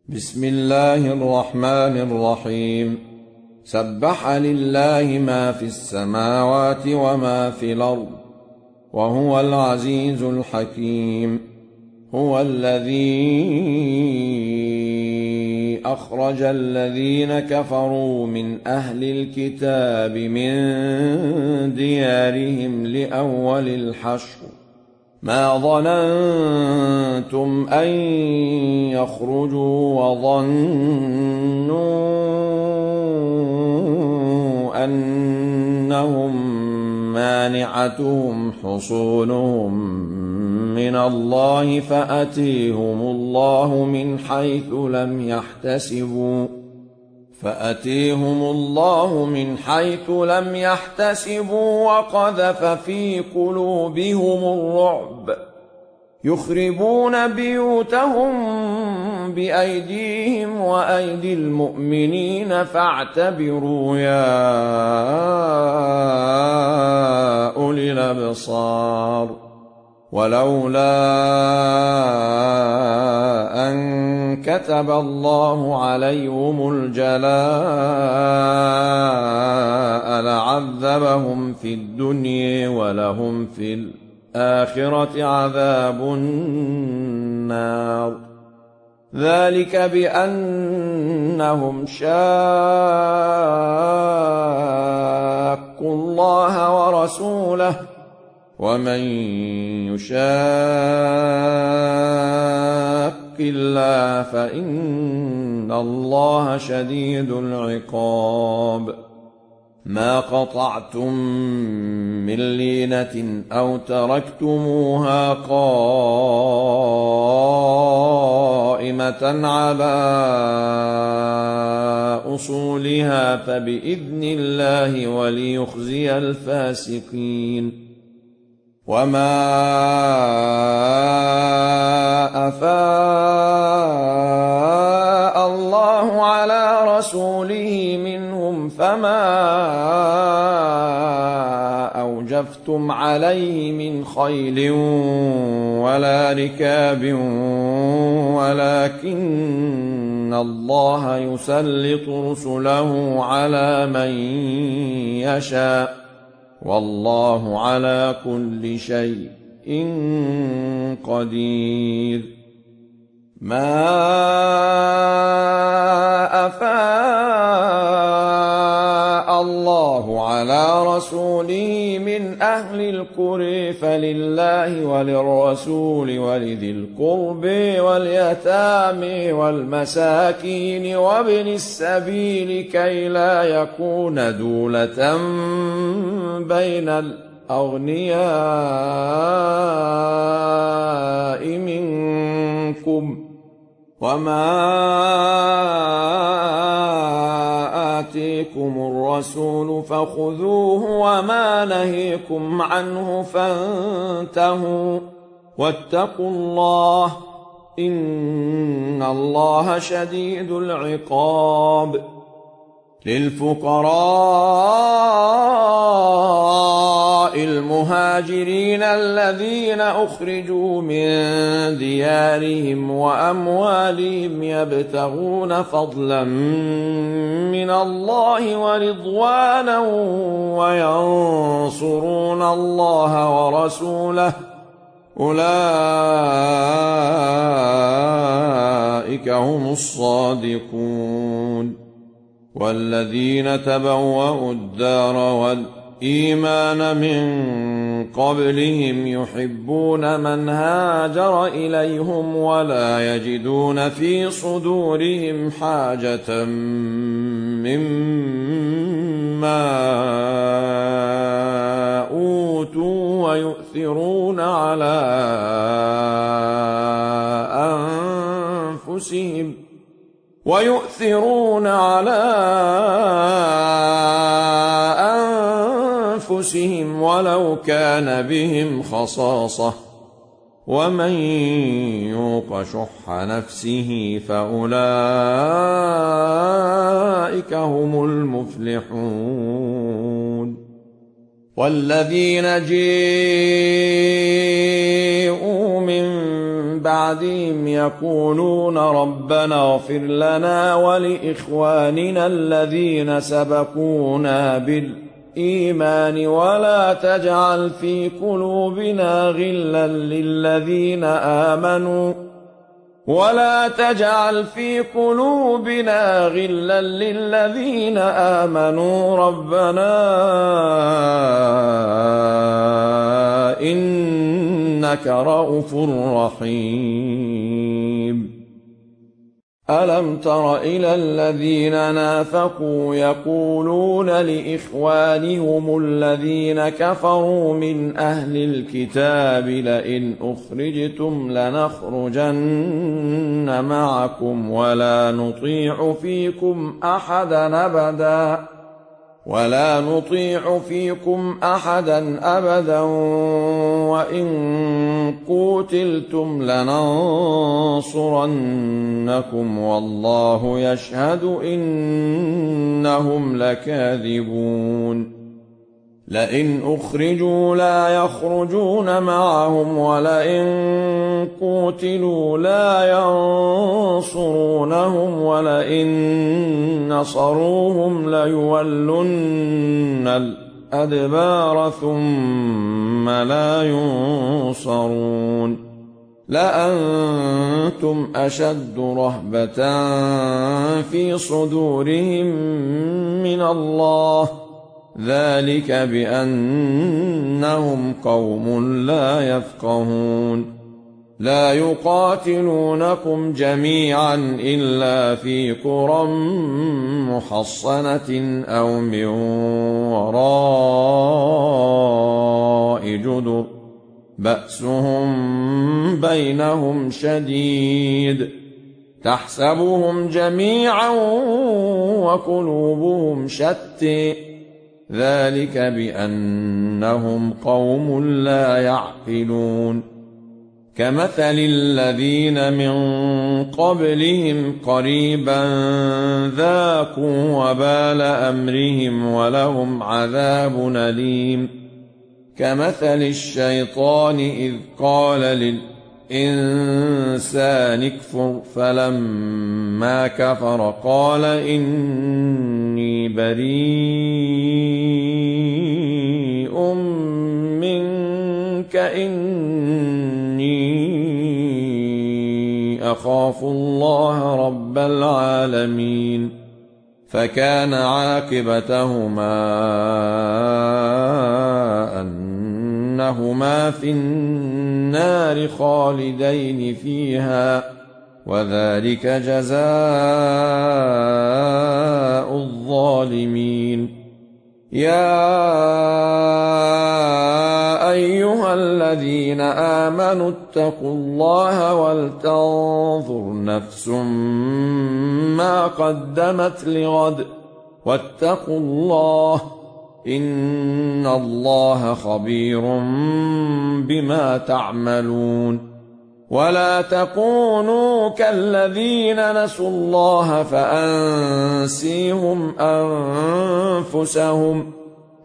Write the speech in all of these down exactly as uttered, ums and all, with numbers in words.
بسم الله الرحمن الرحيم. سبح لله ما في السماوات وما في الأرض وهو العزيز الحكيم. هو الذي أخرج الذين كفروا من أهل الكتاب من ديارهم لأول الحشر ما ظننتم أن يخرجوا وظنوا أنهم مانعتهم حصونهم من الله فأتيهم الله من حيث لم يحتسبوا فأتيهم الله من حيث لم يحتسبوا وقذف في قلوبهم الرعب يخربون بيوتهم بأيديهم وأيدي المؤمنين فاعتبروا يا أولي الأبصار. ولولا أن كتب الله عليهم الجلاء لعذبهم في الدنيا ولهم في الآخرة عذاب النار. ذلك بأنهم شاقوا الله ورسوله ومن يشاق الله فإن الله شديد العقاب. ما قطعتم من لينة أو تركتموها قائمة على أصولها فبإذن الله وليخزي الفاسقين. وما أفاء الله على رسوله منهم فما أوجفتم عليه من خيل ولا ركاب ولكن الله يسلط رسله على من يشاء والله على كل شيء قدير. ما أفاء الله على رسوله من أهل القرى فلله وللرسول ولذي القرب واليتامى والمساكين وابن السبيل كي لا يكون دولة بين الأغنياء منكم. وما آتيكم الرسول فخذوه وما نهيكم عنه فانتهوا واتقوا الله إن الله شديد العقاب. للفقراء المهاجرين الذين أخرجوا من ديارهم وأموالهم يبتغون فضلا من الله ورضوانا وينصرون الله ورسوله أولئك هم الصادقون. والذين تبوأوا الدار والإيمان من قبلهم يحبون من هاجر إليهم ولا يجدون في صدورهم حاجة مما أوتوا ويؤثرون على أنفسهم ويؤثرون على أنفسهم ولو كان بهم خصاصة ومن يوق شح نفسه فأولئك هم المفلحون. والذين جاءوا من بعدهم يقولون ربنا اغفر لنا ولإخواننا الذين سبقونا بالإيمان ولا تجعل في قلوبنا غلا للذين آمنوا ولا تجعل في قلوبنا غلا للذين آمنوا ربنا إنك رءوف رحيم. ألم تر إلى الذين نافقوا يقولون لإخوانهم الذين كفروا من أهل الكتاب لئن أخرجتم لنخرجن معكم ولا نطيع فيكم أحدا أبدا ولا نطيع فيكم أحدا أبدا وإن قوتلتم لننصرنكم والله يشهد إنهم لكاذبون. لئن أخرجوا لا يخرجون معهم ولئن قوتلوا لا ينصرونهم ولئن نصروهم ليولن الأدبار ثم لا ينصرون. لأنتم أشد رهبة في صدورهم من الله ذلك بأنهم قوم لا يفقهون. لا يقاتلونكم جميعا إلا في قرى محصنة أو من وراء جدر بأسهم بينهم شديد تحسبهم جميعا وقلوبهم شتى ذلك بأنهم قوم لا يعقلون. كمثل الذين من قبلهم قريبا ذاقوا وبال أمرهم ولهم عذاب أليم. كمثل الشيطان إذ قال للإنسان اكفر فلما كفر قال إني بريء منك إني أخاف الله رب العالمين. فكان عاقبتهما أنهما في النار خالدين فيها وذلك جزاء الظالمين. يا أيها الذين آمنوا اتقوا الله ولتنظر نفس ما قدمت لغد واتقوا الله إن الله خبير بما تعملون. ولا تكونوا كالذين نسوا الله فأنسيهم أنفسهم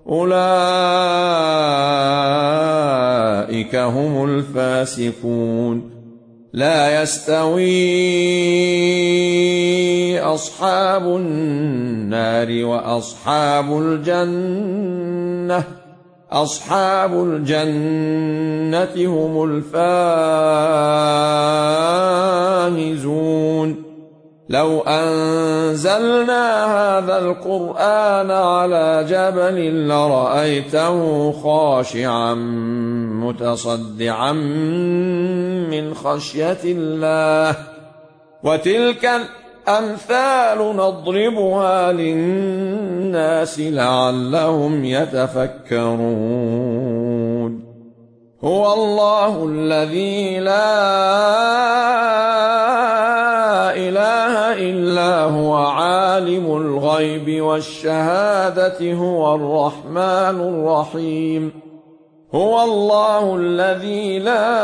أولئك هم الفاسقون. لا يستوي أصحاب النار وأصحاب الجنة أصحاب الجنة هم الفائزون. لو أنزلنا هذا القرآن على جبل لرأيته خاشعا متصدعا من خشية الله. وتلك الأمثال نضربها للناس لعلهم يتفكرون. هو الله الذي لا إله إلا هو عالم الغيب والشهادة هو الرحمن الرحيم. هو الله الذي لا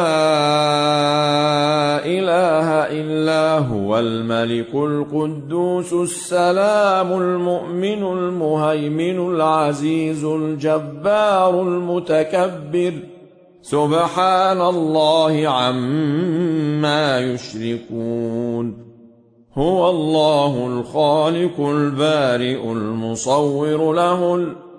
إله إلا هو الملك القدوس السلام المؤمن المهيمن العزيز الجبار المتكبر سبحان الله عما يشركون هو الله الخالق البارئ المصور له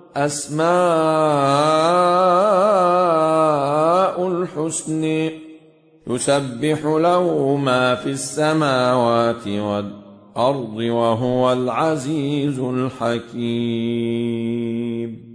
الأسماء الحسن يسبح له ما في السماوات والأرض وهو العزيز الحكيم